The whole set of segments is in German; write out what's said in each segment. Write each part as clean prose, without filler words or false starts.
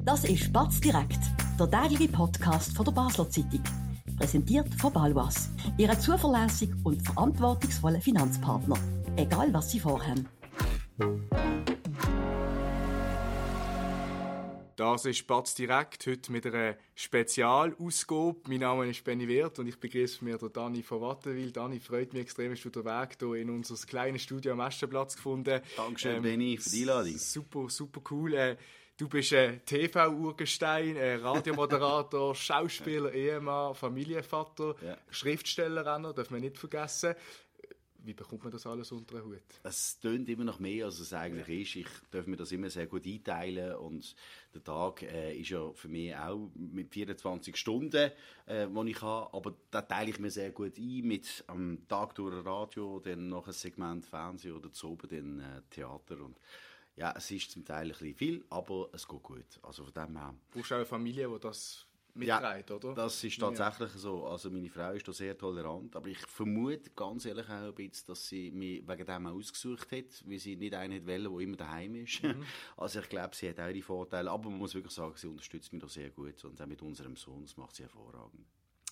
Das ist Batz direkt, der tägliche Podcast von der Basler Zeitung. Präsentiert von Balwas, Ihrem zuverlässigen und verantwortungsvollen Finanzpartner. Egal, was Sie vorhaben. Das ist Batz direkt, heute mit einer Spezialausgabe. Mein Name ist Benny Wirth und ich begrüße mir Dani von Wattenwil. Dani, freut mich extrem, dass du den Weg hier in unser kleines Studio am Eschenplatz gefunden. Dankeschön, Benny, für die Einladung. Super cool. Du bist TV-Urgestein, Radiomoderator, Schauspieler, Ehemann, Familienvater, ja. Schriftsteller auch noch, darf man nicht vergessen. Wie bekommt man das alles unter den Hut? Es tönt immer noch mehr, als es eigentlich ist. Ich darf mir das immer sehr gut einteilen und der Tag ist ja für mich auch mit 24 Stunden, die ich habe, aber da teile ich mir sehr gut ein, mit am Tag durch Radio, dann noch ein Segment Fernsehen oder zu oben dann Theater und ja, es ist zum Teil ein bisschen viel, aber es geht gut. Also von dem her. Du brauchst auch eine Familie, die das mitträgt, ja, oder? Das ist tatsächlich so. Also meine Frau ist da sehr tolerant, aber ich vermute ganz ehrlich auch ein bisschen, dass sie mich wegen dem auch ausgesucht hat, weil sie nicht einen wollte, der immer daheim ist. Also ich glaube, sie hat auch die Vorteile, aber man muss wirklich sagen, sie unterstützt mich da sehr gut und auch mit unserem Sohn, das macht sie hervorragend.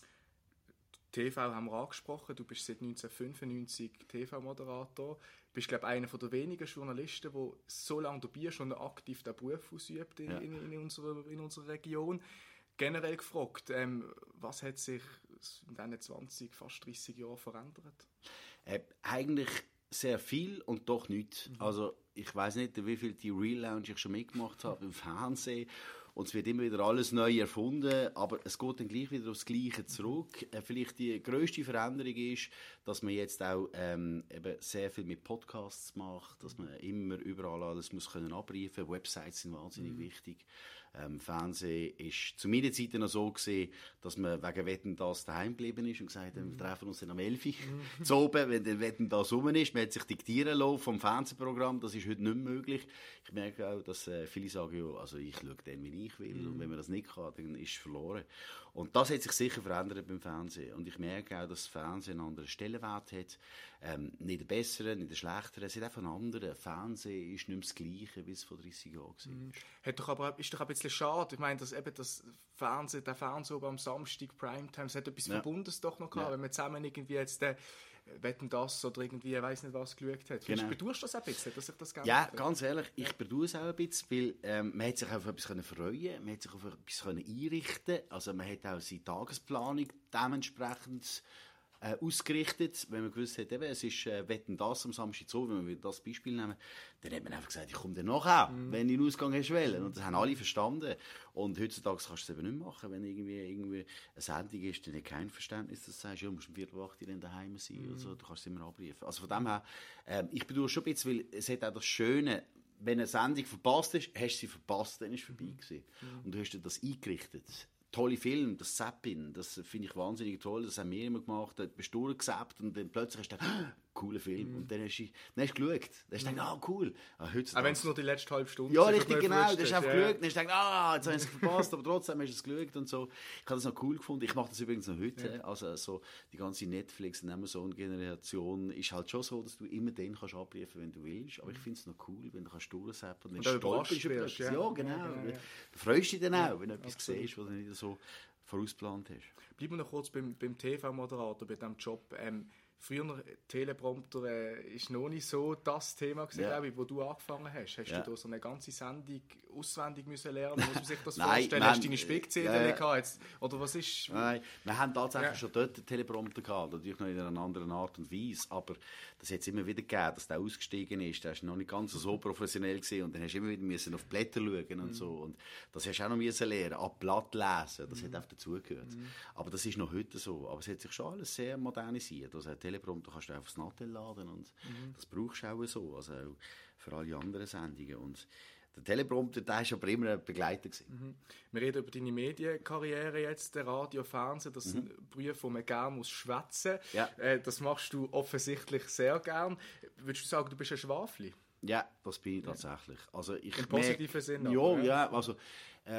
TV haben wir angesprochen, du bist seit 1995 TV-Moderator. Du bist, glaube ich, einer der wenigen Journalisten, der so lange dabei ist und aktiv den Beruf ausübt in unserer Region. Generell gefragt, was hat sich in diesen 20, fast 30 Jahren verändert? Eigentlich sehr viel und doch nicht. Also ich weiss nicht, wie viel die Relaunch ich schon mitgemacht habe im Fernsehen. Und es wird immer wieder alles neu erfunden, aber es geht dann gleich wieder aufs Gleiche zurück. Vielleicht die grösste Veränderung ist, dass man jetzt auch eben sehr viel mit Podcasts macht, dass man immer überall alles muss können abrufen. Websites sind wahnsinnig wichtig. Fernsehen ist zu meiner Zeit noch so gewesen, dass man wegen Wetten das daheim geblieben ist und gesagt hat, wir treffen uns dann am 11 Uhr zu oben, wenn der Wetten das rum ist. Man hat sich diktieren lassen vom Fernsehprogramm, das ist heute nicht mehr möglich. Ich merke auch, dass viele sagen, ja, also ich schaue dann, wie ich will und wenn man das nicht kann, dann ist es verloren. Und das hat sich sicher verändert beim Fernsehen und ich merke auch, dass das Fernsehen einen anderen Stellenwert hat. Nicht einen besseren, nicht einen schlechteren, es hat einfach einen anderen. Fernsehen ist nicht mehr das Gleiche, wie es vor 30 Jahren war. Ist doch ein bisschen schade. Ich meine, dass eben der Fernsehen am Samstag, Primetime, es hat etwas Verbundenes doch noch gehabt, wenn man zusammen irgendwie jetzt Wetten das oder irgendwie, ich weiss nicht was, geschaut hat. Genau. Bedauerst du das ein bisschen, dass sich das geändert hat? Ja, ganz ehrlich, ich bedauere es auch ein bisschen, weil man hat sich auf etwas freuen, man hat sich auf etwas einrichten können. Also man hat auch seine Tagesplanung dementsprechend ausgerichtet, wenn man gewusst hat, eben, es ist Wetten das am Samstag so, wenn wir das Beispiel nehmen, dann hat man einfach gesagt, ich komme dann nachher, wenn du einen Ausgang hast wollen. Und das haben alle verstanden. Und heutzutage kannst du es eben nicht machen, wenn irgendwie eine Sendung ist, dann hat kein Verständnis, dass du sagst, ja, du musst um 7:45 dann daheim sein. Also, du kannst es immer abrufen. Also von dem her, ich bedauere schon ein bisschen, weil es hat auch das Schöne, wenn eine Sendung verpasst ist, hast du sie verpasst, dann ist es vorbei gewesen. Und du hast dir das eingerichtet. Tolle Film, das Zappin, das finde ich wahnsinnig toll, das haben wir immer gemacht, da bist du durchgesappt und dann plötzlich hast du cooler Film und dann hast du geschaut, dann hast du gedacht, cool. Auch wenn es nur die letzte halbe Stunde ja, richtig, genau, dann hast du einfach geschaut, dann hast du gedacht, jetzt habe ich es verpasst, aber trotzdem hast du es geschaut und so. Ich habe das noch cool gefunden, ich mache das übrigens noch heute, also so die ganze Netflix- und Amazon-Generation ist halt schon so, dass du immer den kannst abrufen, wenn du willst, aber ich finde es noch cool, wenn du durchzappen und dann stolperst du über etwas. Ja, genau. Du freust dich dann auch, wenn du etwas siehst, was du nicht so vorausplant hast. Bleiben wir noch kurz beim TV-Moderator, bei diesem Job. Früher Teleprompter ist noch nicht so das Thema gewesen, glaube ich, wo du angefangen hast. Hast du da so eine ganze Sendung auswendig müssen lernen? Muss man sich das vorstellen? Hast du deine Spickzettel gehabt? Oder was ist? Nein, wir haben tatsächlich schon dort einen Teleprompter gehabt, natürlich noch in einer anderen Art und Weise, aber das hat es immer wieder gegeben, dass der ausgestiegen ist. Der war noch nicht ganz so professionell gewesen und dann hast du immer wieder müssen auf Blätter schauen und so. Und das hast du auch noch müssen lernen, ab Blatt lesen, das hat einfach dazugehört. Aber das ist noch heute so. Aber es hat sich schon alles sehr modernisiert. Also Teleprompter kannst du aufs Nattel laden und das brauchst du auch so, also auch für alle anderen Sendungen. Und der Teleprompter, der war aber immer ein Begleiter gewesen. Wir reden über deine Medienkarriere jetzt, Radio, Fernsehen, das sind Berufe, wo man gerne muss schwätzen. Ja. Das machst du offensichtlich sehr gern. Würdest du sagen, du bist ein Schwafli? Ja, das bin ich tatsächlich. Also ich im positiven Sinne? Ja, also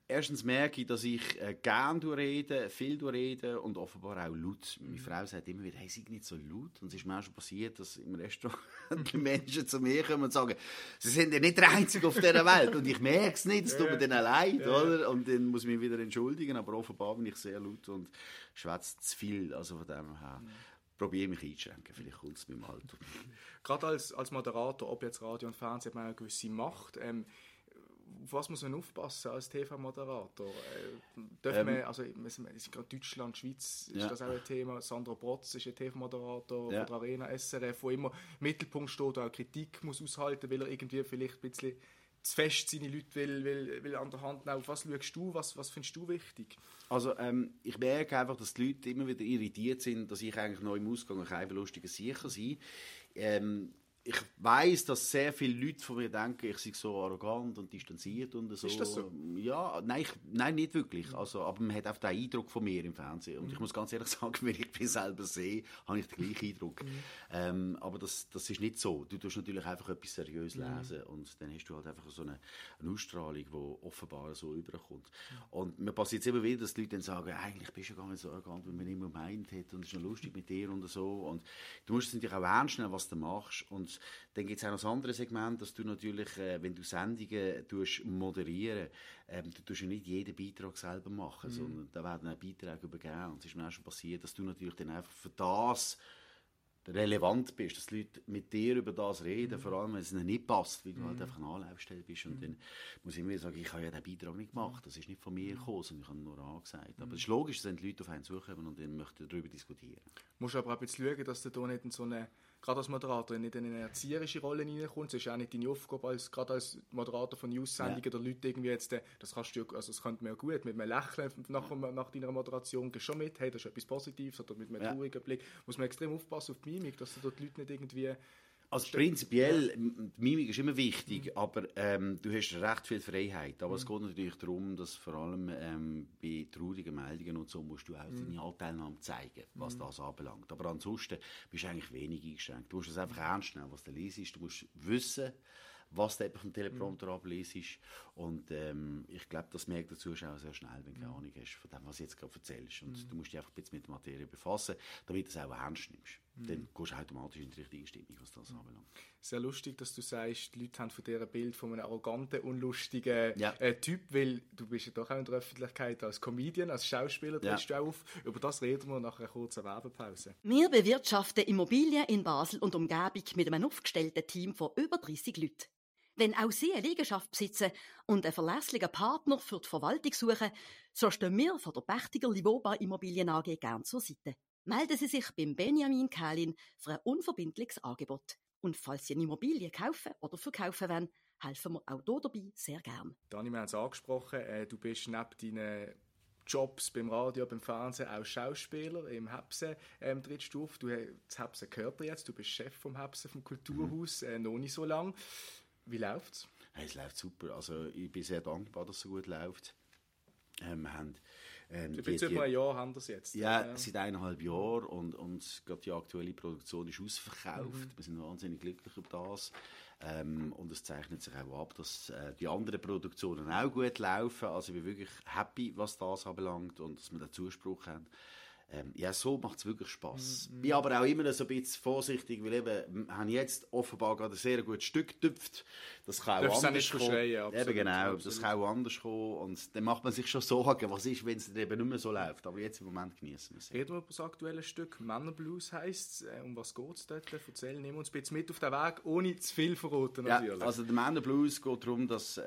erstens merke ich, dass ich gerne rede, viel rede und offenbar auch laut. Meine Frau sagt immer wieder, hey, sei nicht so laut. Und es ist mir auch schon passiert, dass im Restaurant die Menschen zu mir kommen und sagen, sie sind ja nicht der Einzige auf dieser Welt. Und ich merke es nicht, es tut mir dann leid, oder? Und dann muss ich mich wieder entschuldigen, aber offenbar bin ich sehr laut und schwätze zu viel. Also von dem her probiere mich einzuschränken, vielleicht kommt es mit dem Alter. Gerade als Moderator, ob jetzt Radio und Fernsehen, hat man eine gewisse Macht. Auf was muss man aufpassen als TV-Moderator? Dürfen wir, also gerade Deutschland, Schweiz ist das auch ein Thema. Sandra Brotz ist ein TV-Moderator von der Arena SRF, wo immer im Mittelpunkt steht, auch Kritik muss aushalten, weil er irgendwie vielleicht ein bisschen zu fest seine Leute will an der Hand nehmen. Auf was schaust du? Was findest du wichtig? Also ich merke einfach, dass die Leute immer wieder irritiert sind, dass ich eigentlich noch im Ausgang ein kein sicher sein. Ich weiss, dass sehr viele Leute von mir denken, ich sei so arrogant und distanziert und so. Ist das so? Ja, nein, nicht wirklich. Also, aber man hat auch den Eindruck von mir im Fernsehen. Und ich muss ganz ehrlich sagen, wenn ich mich selber sehe, habe ich den gleichen Eindruck. Aber das ist nicht so. Du tust natürlich einfach etwas seriös lesen und dann hast du halt einfach so eine Ausstrahlung, die offenbar so überkommt. Und mir passiert jetzt immer wieder, dass die Leute dann sagen, eigentlich bist du gar nicht so arrogant, wie man immer meint hat und es ist noch lustig mit dir und so. Und du musst es natürlich auch ernst nehmen, was du machst. Und dann gibt es auch noch das andere Segment, dass du natürlich, wenn du Sendungen moderieren, du tust ja nicht jeden Beitrag selber machen, sondern da werden auch Beiträge übergeben. Und es ist mir auch schon passiert, dass du natürlich dann einfach für das relevant bist, dass die Leute mit dir über das reden, vor allem wenn es ihnen nicht passt, weil du halt einfach eine Anlaufstelle bist. Und dann muss ich immer sagen, ich habe ja den Beitrag nicht gemacht, das ist nicht von mir gekommen, sondern ich habe nur angesagt. Aber es ist logisch, dass die Leute auf einen zukommen und dann möchten darüber diskutieren. Du musst aber auch ein bisschen schauen, dass du da nicht in so eine, gerade als Moderator, nicht in eine erzieherische Rolle hineinkommst. Das ist auch nicht deine Aufgabe, gerade als Moderator von News-Sendungen oder Leute irgendwie jetzt, das kannst du, also das könnte man ja gut, mit einem Lächeln nach deiner Moderation gehst schon mit, hey, das ist etwas Positives, oder mit einem traurigen Blick, muss man extrem aufpassen auf die Mimik, dass du dort die Leute nicht irgendwie... Also prinzipiell, die Mimik ist immer wichtig, aber du hast recht viel Freiheit. Aber es geht natürlich darum, dass vor allem bei traurigen Meldungen und so musst du auch deine Anteilnahme zeigen, was das anbelangt. Aber ansonsten bist du eigentlich wenig eingeschränkt. Du musst es einfach ernst nehmen, was du liest. Du musst wissen, was du vom Teleprompter abliest. Und ich glaube, das merkt der Zuschauer sehr schnell, wenn du keine Ahnung hast von dem, was du jetzt gerade erzählst. Und du musst dich einfach ein bisschen mit der Materie befassen, damit du es auch ernst nimmst. Dann gehst du automatisch in die richtige Stimmung, was das anbelangt. Sehr lustig, dass du sagst, die Leute haben von dir ein Bild von einem arroganten, unlustigen Typ, weil du bist ja doch auch in der Öffentlichkeit als Comedian, als Schauspieler trittst du auf. Über das reden wir nach einer kurzen Werbepause. Wir bewirtschaften Immobilien in Basel und Umgebung mit einem aufgestellten Team von über 30 Leuten. Wenn auch Sie eine Liegenschaft besitzen und einen verlässlichen Partner für die Verwaltung suchen, so stehen wir von der Pächtiger Livoba Immobilien AG gern zur Seite. Melden Sie sich beim Benjamin Kählin für ein unverbindliches Angebot. Und falls Sie eine Immobilie kaufen oder verkaufen wollen, helfen wir auch hier dabei sehr gern. Dani, wir haben es angesprochen, du bist neben deinen Jobs beim Radio, beim Fernsehen auch Schauspieler im Hepse trittst du auf. Das Hepse gehört dir jetzt, du bist Chef vom Hepse, vom Kulturhaus, noch nicht so lange. Wie läuft's? Hey, es läuft super. Also ich bin sehr dankbar, dass es so gut läuft. Wir haben etwa ein Jahr haben wir es jetzt. Ja, seit 1,5 Jahren und gerade die aktuelle Produktion ist ausverkauft. Wir sind wahnsinnig glücklich über das. Und es zeichnet sich auch ab, dass die anderen Produktionen auch gut laufen. Also ich bin wirklich happy, was das anbelangt und dass wir den Zuspruch haben. Ja, so macht es wirklich Spass. Ich bin aber auch immer so ein bisschen vorsichtig, weil eben, wir haben jetzt offenbar gerade ein sehr gutes Stück getüpft. Das kann auch anders kommen. Eben genau, absolut. Das kann auch anders kommen. Und dann macht man sich schon Sorgen, was ist, wenn es eben nicht mehr so läuft. Aber jetzt im Moment genießen wir es. Reden wir über das aktuelle Stück. Männerblues heisst es. Um was geht es dort? Erzähl, nehmen wir uns ein bisschen mit auf den Weg, ohne zu viel verraten natürlich. Ja, also der Männerblues geht darum, dass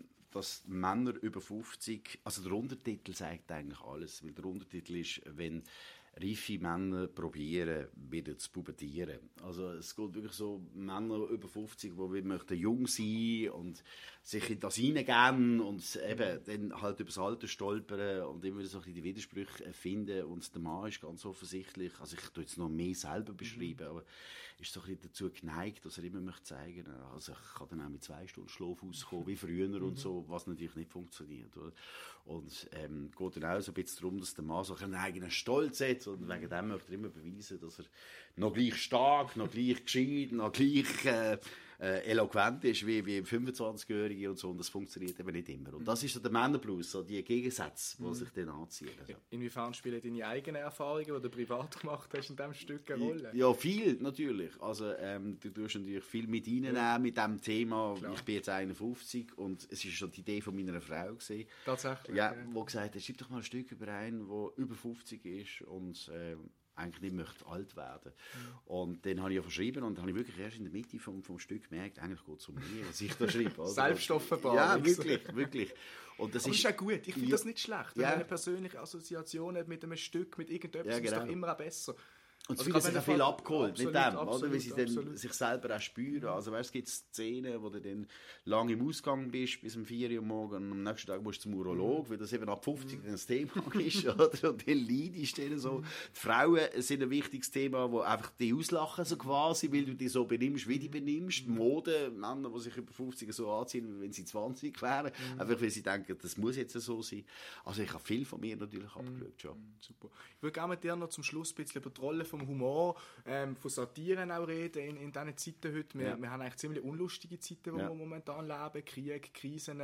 Männer über 50, also der Untertitel sagt eigentlich alles, weil der Untertitel ist, wenn reife Männer probieren, wieder zu pubertieren. Also es geht wirklich so, Männer über 50, die möchten jung sein und sich in das hineingeben und eben dann halt über das Alter stolpern und immer so ein bisschen die Widersprüche finden. Und der Mann ist ganz offensichtlich, also ich tue jetzt noch mehr selber beschreiben, aber ist so ein bisschen dazu geneigt, dass er immer möchte zeigen, also ich kann dann auch mit 2 Stunden Schlaf auskommen, wie früher und so, was natürlich nicht funktioniert. Oder? Und geht dann auch so ein bisschen darum, dass der Mann so einen eigenen Stolz hat und wegen dem möchte er immer beweisen, dass er noch gleich stark, noch gleich gescheit, noch gleich eloquent ist wie 25-Jährige und so, und das funktioniert eben nicht immer. Und das ist so der Männerblues, so die Gegensätze, die sich dann anziehen. Also. Inwiefern spielen deine eigenen Erfahrungen, die du privat gemacht hast, in diesem Stück eine Rolle? Ja, viel natürlich. Also du tust natürlich viel mit reinnehmen mit diesem Thema. Klar. Ich bin jetzt 51 und es war schon die Idee von meiner Frau gewesen. Tatsächlich? Ja, die gesagt hat, schreib doch mal ein Stück über einen, der über 50 ist und eigentlich nicht möchte alt werden. Und dann habe ich ja verschrieben und dann habe ich wirklich erst in der Mitte vom Stück gemerkt, eigentlich geht es um mich, was ich da schreibe. Selbstoffenbarung. Ja, wirklich. Und das ist ja gut, ich finde das nicht schlecht. Wenn ja. man eine persönliche Assoziation hat mit einem Stück, mit irgendetwas, ist es doch immer auch besser. Und sie fühlen sich auch viel abgeholt mit dem, absolut, oder? Weil sie dann sich selber auch spüren. Also weißt, es gibt Szenen, wo du dann lange im Ausgang bist, bis um 4 Uhr morgens, und am nächsten Tag musst du zum Urolog, weil das eben ab 50 dann das Thema ist, oder? Und dann leidest du dann so. Die Frauen sind ein wichtiges Thema, wo einfach die auslachen, so quasi, weil du dich so benimmst, wie du benimmst. Mode, Männer, die sich über 50 so anziehen, wie wenn sie 20 wären, einfach weil sie denken, das muss jetzt so sein. Also ich habe viel von mir natürlich abgeschaut, schon. Super. Ich würde gerne mit dir noch zum Schluss ein bisschen über die Rolle vom Humor, von Satiren auch reden in diesen Zeiten heute. Wir haben eigentlich ziemlich unlustige Zeiten, wo wir momentan leben. Krieg, Krisen.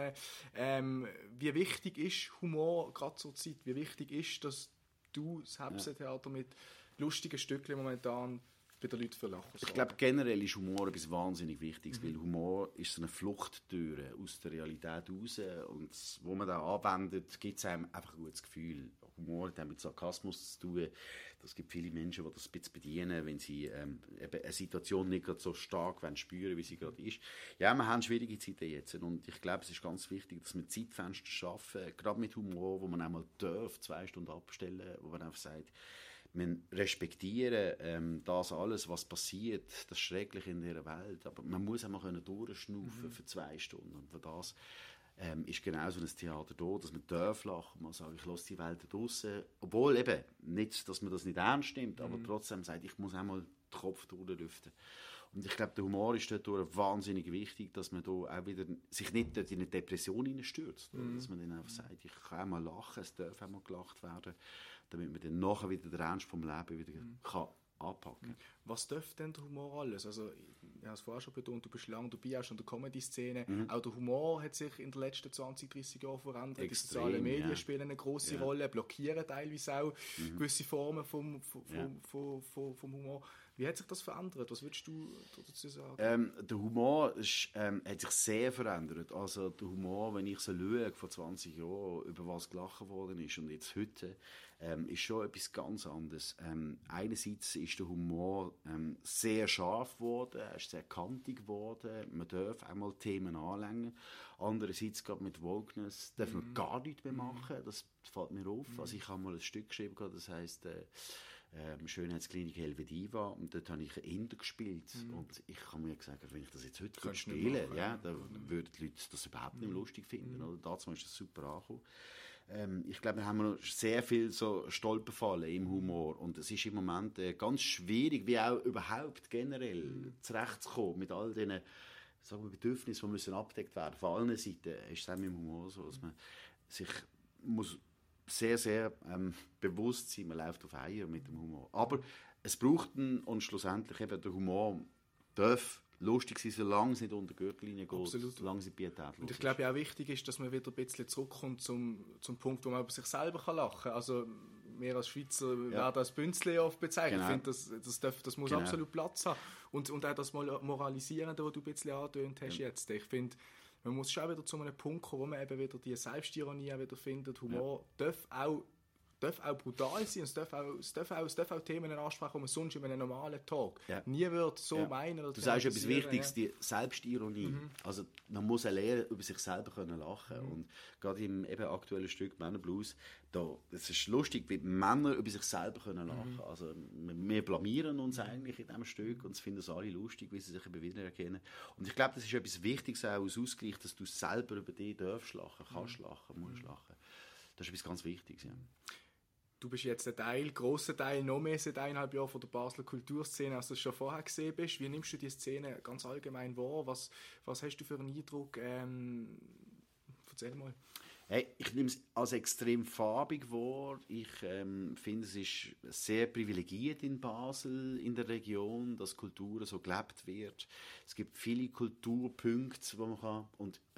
Wie wichtig ist Humor gerade zur Zeit? Wie wichtig ist, dass du das Hebse-Theater mit lustigen Stückchen momentan bei den Leuten für Lachen sorgen? Ich glaube, generell ist Humor etwas wahnsinnig Wichtiges, weil Humor ist so eine Fluchttür aus der Realität raus, und wo man da anwendet, gibt es einem einfach ein gutes Gefühl. Humor hat mit Sarkasmus zu tun. Es gibt viele Menschen, die das ein bisschen bedienen, wenn sie eben eine Situation nicht gerade so stark spüren, wie sie gerade ist. Ja, wir haben schwierige Zeiten jetzt, und ich glaube, es ist ganz wichtig, dass wir Zeitfenster schaffen, gerade mit Humor, wo man einmal 2 Stunden abstellen darf, wo man einfach sagt, wir respektieren das alles, was passiert, das Schreckliche in dieser Welt, aber man muss einmal durchschnaufen für 2 Stunden, und für das ist genau so ein Theater da, dass man darf lachen, man sagt, ich lasse die Welt da draussen, obwohl eben, nicht, dass man das nicht ernst nimmt, aber trotzdem sagt, ich muss einmal den Kopf durchlüften. Und ich glaube, der Humor ist dort wahnsinnig wichtig, dass man da auch wieder sich nicht dort in eine Depression hineinstürzt, dass man dann einfach sagt, ich kann auch mal lachen, es darf auch mal gelacht werden, damit man dann nachher wieder den Ernst vom Leben wieder kann anpacken. Was darf denn der Humor alles? Also, ich habe es vorher schon betont, du bist lange dabei, auch schon in der Comedy-Szene. Auch der Humor hat sich in den letzten 20, 30 Jahren verändert. Extrem, die sozialen Medien spielen eine grosse Rolle, blockieren teilweise auch gewisse Formen vom Humor. Wie hat sich das verändert? Was würdest du dazu sagen? Der Humor hat sich sehr verändert. Also der Humor, wenn ich so schaue, vor 20 Jahren, über was gelacht worden ist und jetzt heute, ist schon etwas ganz anderes. Einerseits ist der Humor sehr scharf geworden, er ist sehr kantig geworden, man darf einmal Themen anlängen. Andererseits, gerade mit Wokeness, darf man gar nichts mehr machen, das fällt mir auf. Also ich habe mal ein Stück geschrieben, das heisst Schönheitsklinik Helvediva, und dort habe ich einen Inder gespielt, und ich habe mir gesagt, wenn ich das jetzt heute spiele, dann würden die Leute das überhaupt nicht lustig finden. Oder? Dazu ist das super angekommen. Ich glaube, wir haben noch sehr viel so Stolperfallen im Humor, und es ist im Moment ganz schwierig, wie auch überhaupt generell zurechtzukommen mit all diesen, sagen wir, Bedürfnissen, die müssen abgedeckt werden. Von allen Seiten ist es auch mit dem Humor so, dass man sich muss sehr, sehr bewusst sein, man läuft auf Eier mit dem Humor. Aber es braucht ihn, und schlussendlich eben der Humor darf lustig sein, solange es nicht unter die Gürtellinie geht, solange es pietätlos ist. Und ich glaube, ja, auch wichtig ist, dass man wieder ein bisschen zurückkommt zum Punkt, wo man über sich selber lachen kann. Also wir als Schweizer werden als Bünzli oft bezeichnet. Genau. Ich finde, das muss absolut Platz haben. Und auch das Moralisierende, das du ein bisschen angetönt hast jetzt. Ich finde, man muss schon wieder zu einem Punkt kommen, wo man eben wieder die Selbstironie wieder findet. Humor darf auch brutal sein. Es darf auch Themen ansprechen, die man sonst in einem normalen Tag nie wird so meinen. Oder du sagst etwas Wichtiges, die Selbstironie. Also man muss lernen, über sich selber lachen können. Und gerade im eben aktuellen Stück Männerblues, es ist lustig, wie Männer über sich selber lachen können. Also wir blamieren uns eigentlich in diesem Stück, und es finden es alle lustig, wie sie sich eben wiedererkennen. Und ich glaube, das ist etwas Wichtiges auch als Ausgleich, dass du selber über dich darfst lachen, kannst lachen, musst lachen. Das ist etwas ganz Wichtiges. Ja. Du bist jetzt grosser Teil, noch mehr seit 1,5 Jahren von der Basler Kulturszene, als du es schon vorher gesehen bist. Wie nimmst du die Szene ganz allgemein wahr? Was hast du für einen Eindruck? Erzähl mal. Hey, ich nehme es als extrem farbig wahr. Ich finde, es ist sehr privilegiert in Basel, in der Region, dass Kultur so gelebt wird. Es gibt viele Kulturpunkte, die man kann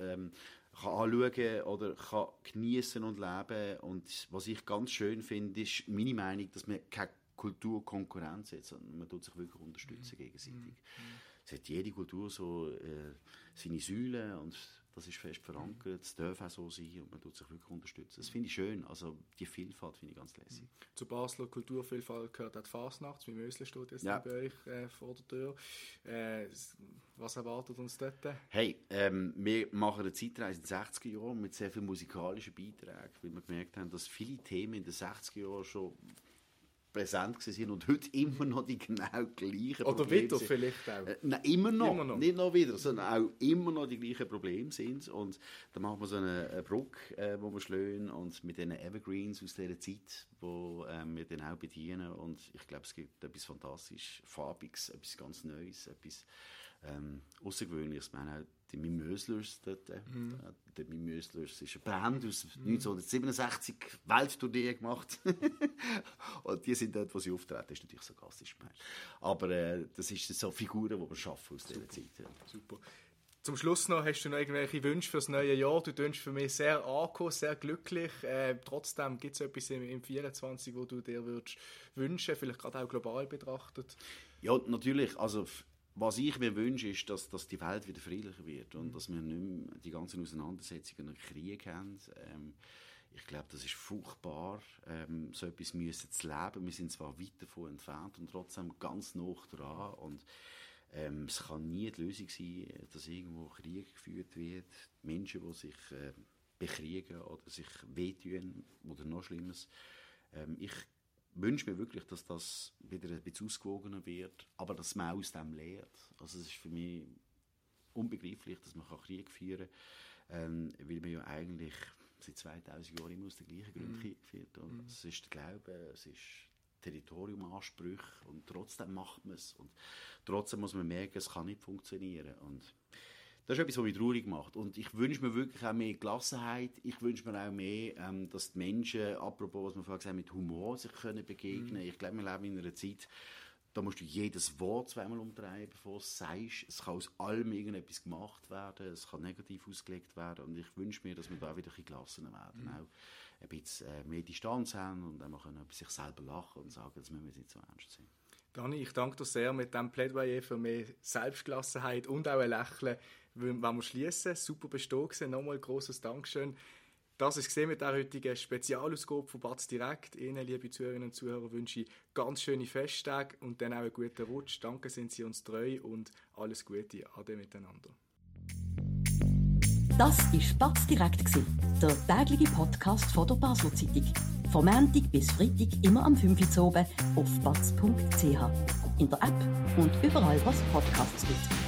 anschauen oder kann geniessen und leben. Und was ich ganz schön finde, ist meine Meinung, dass man keine Kulturkonkurrenz hat, sondern man tut sich wirklich unterstützen gegenseitig. Es hat jede Kultur so seine Säulen und das ist fest verankert, es darf auch so sein und man tut sich wirklich unterstützen. Das finde ich schön, also die Vielfalt finde ich ganz lässig. Zur Basler Kulturvielfalt gehört auch die Fasnacht, wie Mösle steht jetzt bei euch vor der Tür. Was erwartet uns dort? Hey, wir machen eine Zeitreise in den 60er Jahren mit sehr vielen musikalischen Beiträgen, weil wir gemerkt haben, dass viele Themen in den 60er Jahren schon präsent sind und heute immer noch die genau gleichen Probleme oder wieder sind. Vielleicht auch? Nein, immer noch. Nicht noch wieder, sondern auch immer noch die gleichen Probleme sind. Und dann machen wir so eine Brücke, wo wir schlagen und mit diesen Evergreens aus dieser Zeit, wo wir dann auch bedienen. Und ich glaube, es gibt etwas fantastisch Farbiges, etwas ganz Neues, etwas Außergewöhnliches. Ich meine auch die Mimöslers dort. Die Mimöslers ist eine Band aus 1967 Welttournee gemacht. Und die sind dort, wo sie auftreten. Das ist natürlich so gastisch gemeint. Aber das sind so Figuren, die wir schaffen aus dieser Zeit. Ja. Super. Zum Schluss noch, hast du noch irgendwelche Wünsche für das neue Jahr? Du tönst für mich sehr angekommen, sehr glücklich. Trotzdem gibt es etwas im 24, wo du dir würdest wünschen, vielleicht gerade auch global betrachtet? Ja, natürlich. Also, was ich mir wünsche, ist, dass die Welt wieder friedlicher wird und dass wir nicht mehr die ganzen Auseinandersetzungen und Kriege haben. Ich glaube, das ist furchtbar, so etwas müssen zu leben. Wir sind zwar weit davon entfernt und trotzdem ganz nah dran. Und es kann nie die Lösung sein, dass irgendwo Krieg geführt wird. Menschen, die sich bekriegen oder sich wehtun oder noch Schlimmes. Ich wünsche mir wirklich, dass das wieder ein bisschen ausgewogener wird, aber dass man auch aus dem lernt. Also es ist für mich unbegreiflich, dass man Krieg führen kann, weil man ja eigentlich seit 2000 Jahren immer aus den gleichen Gründen Krieg führt. Und es ist der Glaube, es ist Territoriumansprüche und trotzdem macht man es. Und trotzdem muss man merken, es kann nicht funktionieren. Und das ist etwas, was mich traurig macht. Und ich wünsche mir wirklich auch mehr Gelassenheit. Ich wünsche mir auch mehr, dass die Menschen, apropos, was wir vorhin gesagt haben, mit Humor sich können begegnen. Ich glaube, wir leben in einer Zeit, da musst du jedes Wort zweimal umdrehen, bevor du es sagst. Es kann aus allem irgendetwas gemacht werden. Es kann negativ ausgelegt werden. Und ich wünsche mir, dass wir da wieder ein bisschen gelassener werden. Auch ein bisschen mehr Distanz haben und auch mal über sich selber lachen und sagen, das müssen wir nicht so ernst sehen. Dani, ich danke dir sehr mit diesem Plädoyer für mehr Selbstgelassenheit und auch ein Lächeln. Wenn wir schließen, super bestehen. Nochmal grosses Dankeschön. Das ist gesehen mit der heutigen Spezialausgabe von Batz direkt. Ihnen, liebe Zuhörerinnen und Zuhörer, wünsche ich ganz schöne Festtage und dann auch einen guten Rutsch. Danke, sind Sie uns treu und alles Gute. Ade miteinander. Das war Batz direkt, der tägliche Podcast von der Basler Zeitung. Von Montag bis Freitag immer am 5 Uhr oben auf batz.ch. In der App und überall, was Podcasts gibt.